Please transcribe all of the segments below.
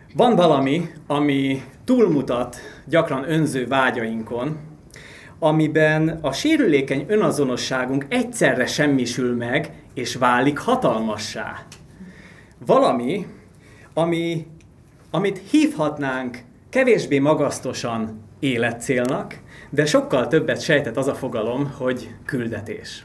Van valami, ami túlmutat gyakran önző vágyainkon, amiben a sérülékeny önazonosságunk egyszerre semmisül meg, és válik hatalmassá. Valami, amit hívhatnánk kevésbé magasztosan életcélnak, de sokkal többet sejtett az a fogalom, hogy küldetés.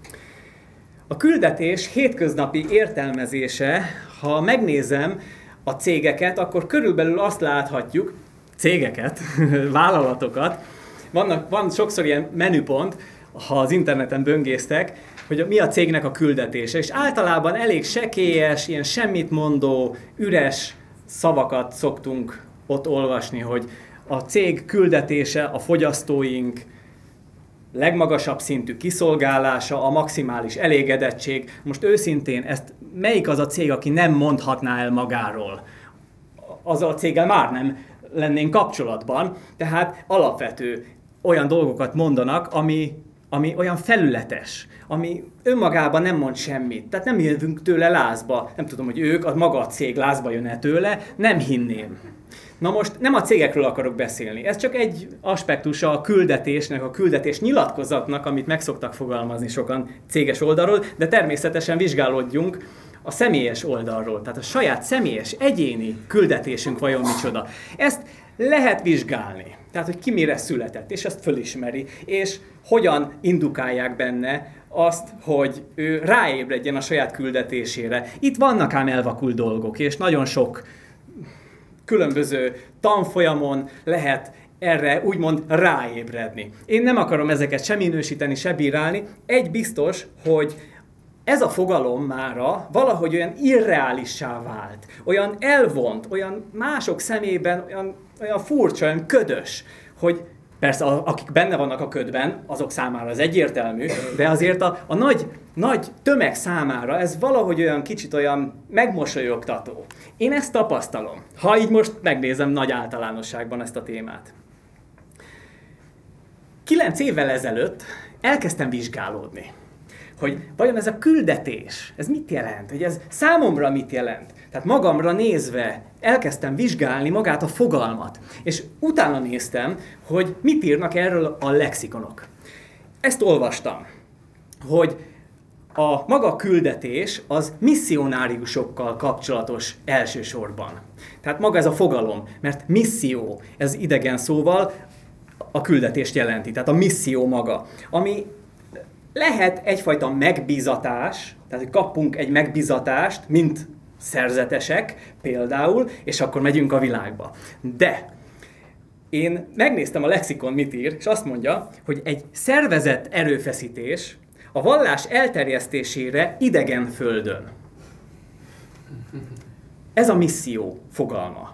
A küldetés hétköznapi értelmezése, ha megnézem a cégeket, akkor körülbelül azt láthatjuk, cégeket, vállalatokat, van sokszor ilyen menüpont, ha az interneten böngésztek, hogy mi a cégnek a küldetése, és általában elég sekélyes, ilyen semmit mondó, üres szavakat szoktunk ott olvasni, hogy a cég küldetése a fogyasztóink legmagasabb szintű kiszolgálása, a maximális elégedettség. Most őszintén, melyik az a cég, aki nem mondhatná el magáról? Azzal a céggel már nem lennénk kapcsolatban, tehát alapvető olyan dolgokat mondanak, ami olyan felületes, ami önmagában nem mond semmit. Tehát nem jövünk tőle lázba. Nem tudom, hogy maga a cég lázba jön-e tőle, nem hinném. Na most nem a cégekről akarok beszélni. Ez csak egy aspektusa a küldetésnek, a küldetés nyilatkozatnak, amit meg szoktak fogalmazni sokan céges oldalról, de természetesen vizsgálódjunk a személyes oldalról. Tehát a saját személyes, egyéni küldetésünk vajon micsoda. Ezt lehet vizsgálni. Tehát, hogy ki mire született, és ezt fölismeri, és hogyan indukálják benne azt, hogy ő ráébredjen a saját küldetésére. Itt vannak ám elvakult dolgok, és nagyon sok különböző tanfolyamon lehet erre úgymond ráébredni. Én nem akarom ezeket se minősíteni, se bírálni. Egy biztos, hogy ez a fogalom mára valahogy olyan irreálissá vált, olyan elvont, olyan mások szemében olyan furcsa, olyan ködös, hogy persze akik benne vannak a ködben, azok számára ez egyértelmű, de azért a nagy tömeg számára ez valahogy olyan kicsit olyan megmosolyogtató. Én ezt tapasztalom, ha így most megnézem nagy általánosságban ezt a témát. 9 évvel ezelőtt elkezdtem vizsgálódni, hogy vajon ez a küldetés, ez mit jelent, hogy ez számomra mit jelent. Tehát magamra nézve elkezdtem vizsgálni magát a fogalmat, és utána néztem, hogy mit írnak erről a lexikonok. Ezt olvastam, hogy a maga küldetés az misszionáriusokkal kapcsolatos elsősorban. Tehát maga ez a fogalom, mert misszió, ez idegen szóval a küldetést jelenti, tehát a misszió maga, ami lehet egyfajta megbízatás, tehát hogy kapunk egy megbízatást, mint szerzetesek például, és akkor megyünk a világba. De én megnéztem a lexikon mit ír, és azt mondja, hogy egy szervezett erőfeszítés a vallás elterjesztésére idegen földön. Ez a misszió fogalma.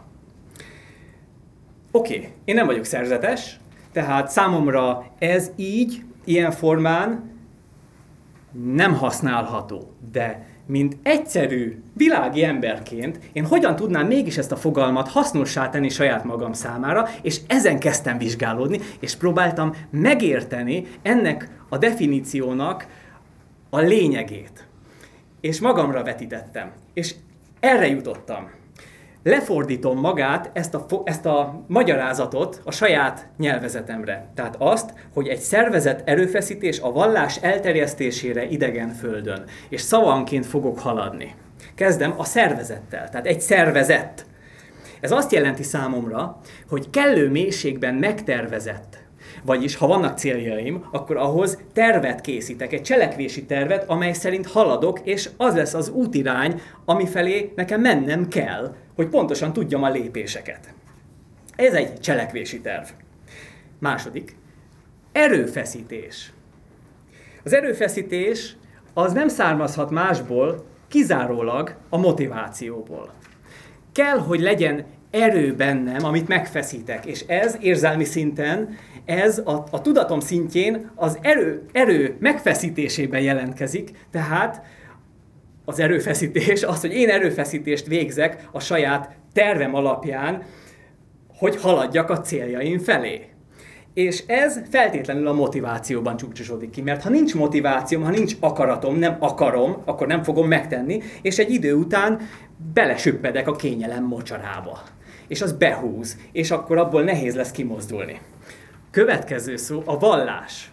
Oké, én nem vagyok szerzetes, tehát számomra ez így, ilyen formán nem használható, de mint egyszerű világi emberként én hogyan tudnám mégis ezt a fogalmat hasznossá tenni saját magam számára, és ezen kezdtem vizsgálódni, és próbáltam megérteni ennek a definíciónak a lényegét. És magamra vetítettem, és erre jutottam. Lefordítom magát, ezt a magyarázatot a saját nyelvezetemre. Tehát azt, hogy egy szervezett erőfeszítés a vallás elterjesztésére idegen földön. És szavanként fogok haladni. Kezdem a szervezettel, tehát egy szervezet. Ez azt jelenti számomra, hogy kellő mélységben megtervezett. Vagyis, ha vannak céljaim, akkor ahhoz tervet készítek, egy cselekvési tervet, amely szerint haladok, és az lesz az útirány, amifelé nekem mennem kell, hogy pontosan tudjam a lépéseket. Ez egy cselekvési terv. Második, erőfeszítés. Az erőfeszítés az nem származhat másból, kizárólag a motivációból. Kell, hogy legyen erő bennem, amit megfeszítek, és ez érzelmi szinten, ez a tudatom szintjén az erő megfeszítésében jelentkezik, tehát az erőfeszítés, az, hogy én erőfeszítést végzek a saját tervem alapján, hogy haladjak a céljaim felé. És ez feltétlenül a motivációban csúcsosodik ki, mert ha nincs motivációm, ha nincs akaratom, nem akarom, akkor nem fogom megtenni, és egy idő után belesüppedek a kényelem mocsarába. és az behúz, és akkor abból nehéz lesz kimozdulni. Következő szó a vallás.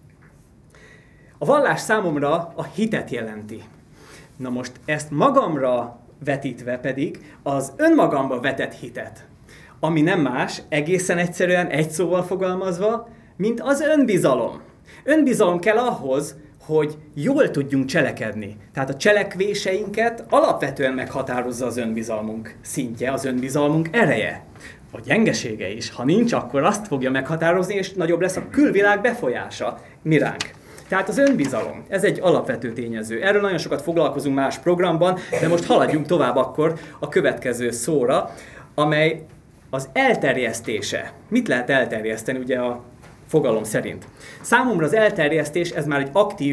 A vallás számomra a hitet jelenti. Na most ezt magamra vetítve pedig az önmagamba vetett hitet, ami nem más, egészen egyszerűen egy szóval fogalmazva, mint az önbizalom. Önbizalom kell ahhoz, hogy jól tudjunk cselekedni. Tehát a cselekvéseinket alapvetően meghatározza az önbizalmunk szintje, az önbizalmunk ereje. A gyengesége is. Ha nincs, akkor azt fogja meghatározni, és nagyobb lesz a külvilág befolyása mi ránk. Tehát az önbizalom, ez egy alapvető tényező. Erről nagyon sokat foglalkozunk más programban, de most haladjunk tovább akkor a következő szóra, amely az elterjesztése. Mit lehet elterjeszteni ugye a fogalom szerint? Számomra az elterjesztés, ez már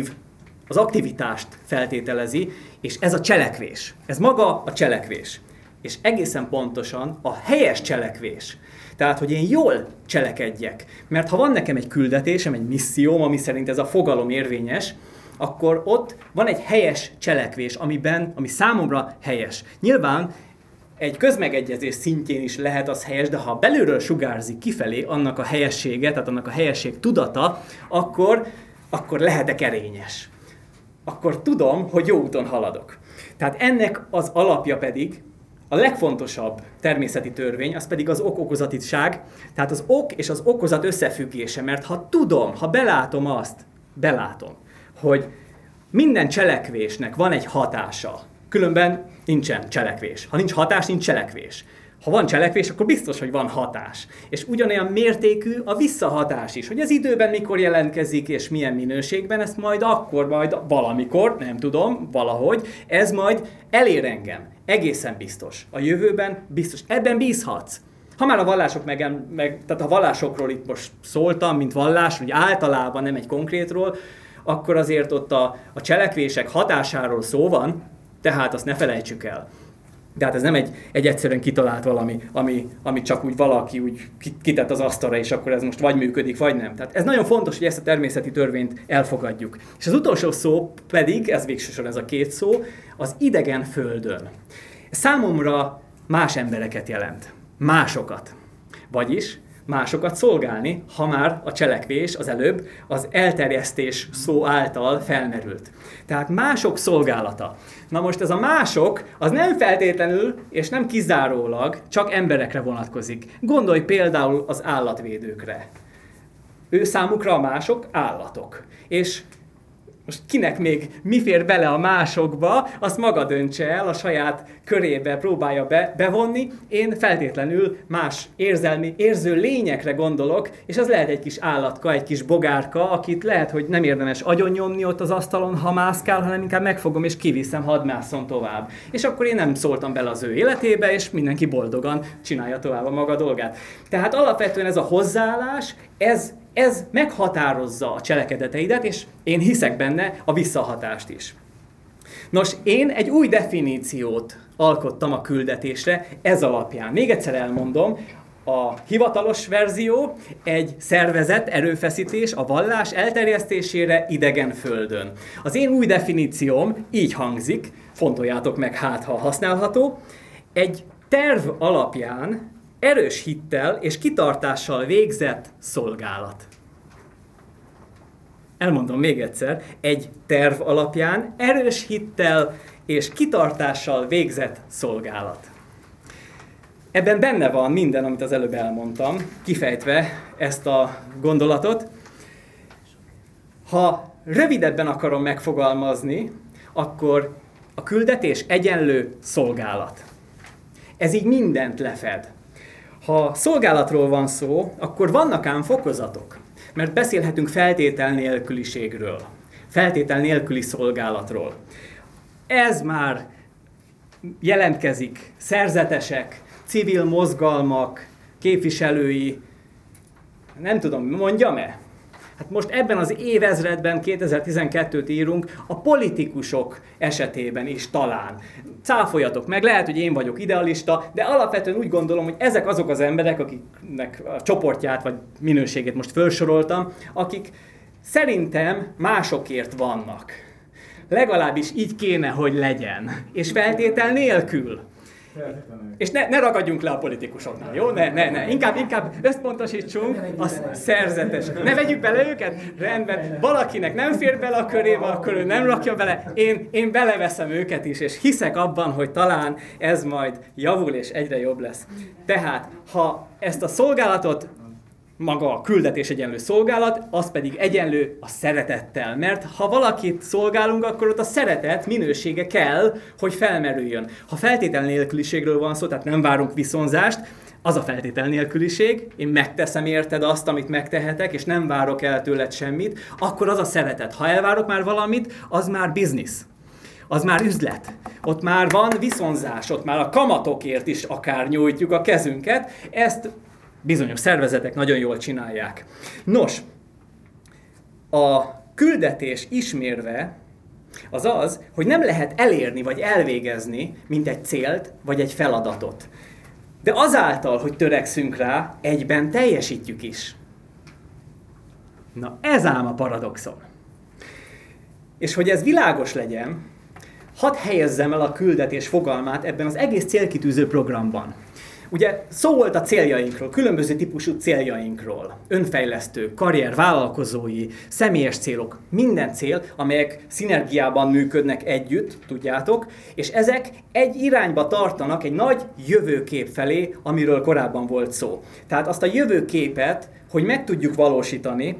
az aktivitást feltételezi, és ez a cselekvés. Ez maga a cselekvés. És egészen pontosan a helyes cselekvés. Tehát, hogy én jól cselekedjek. Mert ha van nekem egy küldetésem, egy misszióm, ami szerint ez a fogalom érvényes, akkor ott van egy helyes cselekvés, ami számomra helyes. Nyilván egy közmegegyezés szintjén is lehet az helyes, de ha belülről sugárzik kifelé annak a helyessége, tehát annak a helyesség tudata, akkor lehetek erényes. Akkor tudom, hogy jó úton haladok. Tehát ennek az alapja pedig, a legfontosabb természeti törvény, az pedig az ok-okozatiság, tehát az ok és az okozat összefüggése, mert ha tudom, ha belátom, hogy minden cselekvésnek van egy hatása, különben nincsen cselekvés. Ha nincs hatás, nincs cselekvés. Ha van cselekvés, akkor biztos, hogy van hatás. És ugyanolyan mértékű a visszahatás is, hogy az időben mikor jelentkezik, és milyen minőségben, ezt majd valamikor, nem tudom, valahogy, ez majd elér engem. Egészen biztos. A jövőben biztos. Ebben bízhatsz. Ha már a vallások tehát a vallásokról itt most szóltam, mint vallás, hogy általában nem egy konkrétról, akkor azért ott a cselekvések hatásáról szó van, tehát azt ne felejtsük el. De hát ez nem egy egyszerűen kitalált valami, ami csak úgy valaki úgy kitett az asztalra, és akkor ez most vagy működik, vagy nem. Tehát ez nagyon fontos, hogy ezt a természeti törvényt elfogadjuk. És az utolsó szó pedig, ez végsősorban ez a két szó, az idegen földön. Számomra más embereket jelent. Másokat. Vagyis másokat szolgálni, ha már a cselekvés az előbb az elterjesztés szó által felmerült. Tehát mások szolgálata. Na most ez a mások, az nem feltétlenül és nem kizárólag csak emberekre vonatkozik. Gondolj például az állatvédőkre. Ő számukra a mások állatok. És most kinek még mi fér bele a másokba, azt maga döntse el, a saját körébe próbálja bevonni. Én feltétlenül más érző lényekre gondolok, és az lehet egy kis állatka, egy kis bogárka, akit lehet, hogy nem érdemes agyonnyomni ott az asztalon, ha mászkál, hanem inkább megfogom és kiviszem, hadd másszon tovább. És akkor én nem szóltam bele az ő életébe, és mindenki boldogan csinálja tovább a maga dolgát. Tehát alapvetően ez a hozzáállás, ez meghatározza a cselekedeteidet, és én hiszek benne a visszahatást is. Nos, én egy új definíciót alkottam a küldetésre ez alapján. Még egyszer elmondom, a hivatalos verzió egy szervezett erőfeszítés a vallás elterjesztésére idegen földön. Az én új definícióm így hangzik, fontoljátok meg hát, ha használható, egy terv alapján erős hittel és kitartással végzett szolgálat. Elmondom még egyszer, egy terv alapján erős hittel és kitartással végzett szolgálat. Ebben benne van minden, amit az előbb elmondtam, kifejtve ezt a gondolatot. Ha rövidebben akarom megfogalmazni, akkor a küldetés egyenlő szolgálat. Ez így mindent lefed. Ha szolgálatról van szó, akkor vannak ám fokozatok, mert beszélhetünk feltétel nélküliségről, feltétel nélküli szolgálatról. Ez már jelentkezik szerzetesek, civil mozgalmak, képviselői, nem tudom, mondjam-e? Hát most ebben az évezredben, 2012-t írunk, a politikusok esetében is talán. Cáfoljatok meg, lehet, hogy én vagyok idealista, de alapvetően úgy gondolom, hogy ezek azok az emberek, akiknek a csoportját vagy minőségét most felsoroltam, akik szerintem másokért vannak. Legalábbis így kéne, hogy legyen. És feltétel nélkül. És ne ragadjunk le a politikusoknál, jó? Ne. Inkább összpontosítsunk a szerzetes. Ne vegyük bele őket? Rendben. Valakinek nem fér bele a körébe, akkor ő nem rakja bele. Én beleveszem őket is, és hiszek abban, hogy talán ez majd javul, és egyre jobb lesz. Tehát, ha ezt a szolgálatot, maga a küldetés egyenlő szolgálat, az pedig egyenlő a szeretettel. Mert ha valakit szolgálunk, akkor ott a szeretet minősége kell, hogy felmerüljön. Ha feltétel nélküliségről van szó, tehát nem várunk viszonzást, az a feltétel nélküliség, én megteszem érted azt, amit megtehetek, és nem várok el tőled semmit, akkor az a szeretet. Ha elvárok már valamit, az már biznisz. Az már üzlet. Ott már van viszonzás, ott már a kamatokért is akár nyújtjuk a kezünket. Ezt bizonyos szervezetek nagyon jól csinálják. Nos, a küldetés ismérve az az, hogy nem lehet elérni vagy elvégezni, mint egy célt vagy egy feladatot. De azáltal, hogy törekszünk rá, egyben teljesítjük is. Na, ez ám a paradoxon. És hogy ez világos legyen, hadd helyezzem el a küldetés fogalmát ebben az egész célkitűző programban. Ugye szó volt a céljainkról, különböző típusú céljainkról. Önfejlesztő, karrier, vállalkozói, személyes célok, minden cél, amelyek szinergiában működnek együtt, tudjátok, és ezek egy irányba tartanak egy nagy jövőkép felé, amiről korábban volt szó. Tehát azt a jövőképet, hogy meg tudjuk valósítani,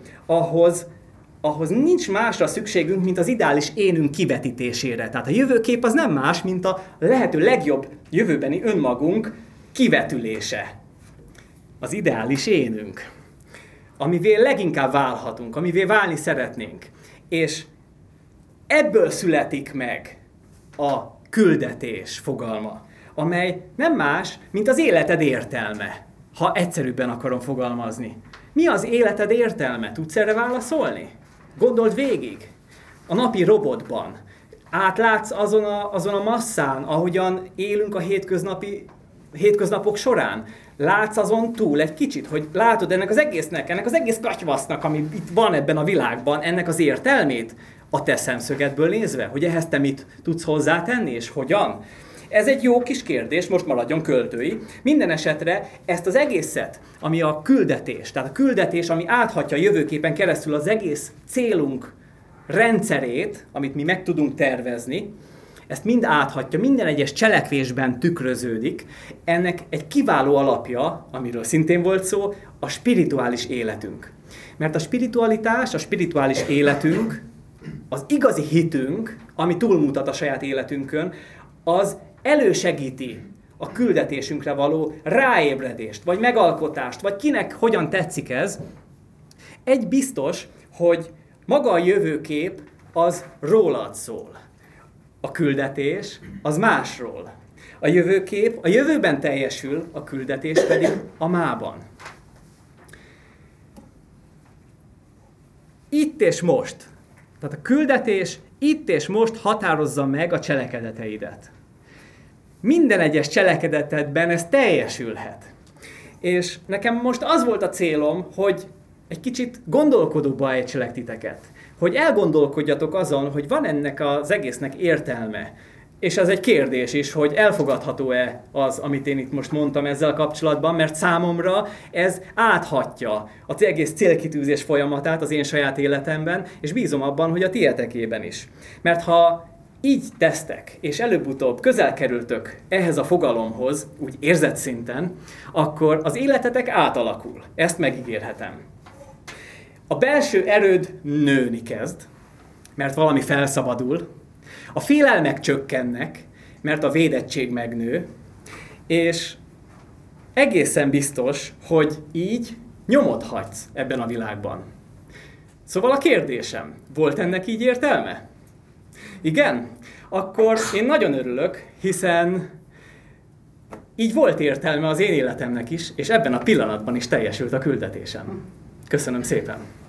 ahhoz nincs másra szükségünk, mint az ideális énünk kivetítésére. Tehát a jövőkép az nem más, mint a lehető legjobb jövőbeni önmagunk kivetülése. Az ideális énünk. Amivé leginkább válhatunk, amivé válni szeretnénk. És ebből születik meg a küldetés fogalma, amely nem más, mint az életed értelme, ha egyszerűbben akarom fogalmazni. Mi az életed értelme? Tudsz erre válaszolni? Gondold végig. A napi robotban. Átlátsz azon a masszán, ahogyan élünk a hétköznapok során. Látsz azon túl egy kicsit, hogy látod ennek az egész katyvasznak, ami itt van ebben a világban, ennek az értelmét a te szemszögedből nézve, hogy ehhez te mit tudsz hozzátenni, és hogyan? Ez egy jó kis kérdés, most maradjon költői. Minden esetre ezt az egészet, ami a küldetés, tehát a küldetés, ami áthatja a jövőképen keresztül az egész célunk rendszerét, amit mi meg tudunk tervezni, ezt mind áthatja, minden egyes cselekvésben tükröződik. Ennek egy kiváló alapja, amiről szintén volt szó, a spirituális életünk. Mert a spiritualitás, a spirituális életünk, az igazi hitünk, ami túlmutat a saját életünkön, az elősegíti a küldetésünkre való ráébredést, vagy megalkotást, vagy kinek hogyan tetszik ez. Egy biztos, hogy maga a jövőkép az rólad szól. A küldetés az másról. A jövőkép a jövőben teljesül, a küldetés pedig a mában. Itt és most. Tehát a küldetés itt és most határozza meg a cselekedeteidet. Minden egyes cselekedetedben ez teljesülhet. És nekem most az volt a célom, hogy egy kicsit gondolkodóba ejtselek titeket. Hogy elgondolkodjatok azon, hogy van ennek az egésznek értelme. És ez egy kérdés is, hogy elfogadható-e az, amit én itt most mondtam ezzel kapcsolatban, mert számomra ez áthatja az egész célkitűzés folyamatát az én saját életemben, és bízom abban, hogy a tietekében is. Mert ha így tesztek, és előbb-utóbb közel kerültök ehhez a fogalomhoz, úgy érzettszinten, akkor az életetek átalakul. Ezt megígérhetem. A belső erőd nőni kezd, mert valami felszabadul, a félelmek csökkennek, mert a védettség megnő, és egészen biztos, hogy így nyomot hagysz ebben a világban. Szóval a kérdésem, volt ennek így értelme? Igen? Akkor én nagyon örülök, hiszen így volt értelme az én életemnek is, és ebben a pillanatban is teljesült a küldetésem. Köszönöm szépen!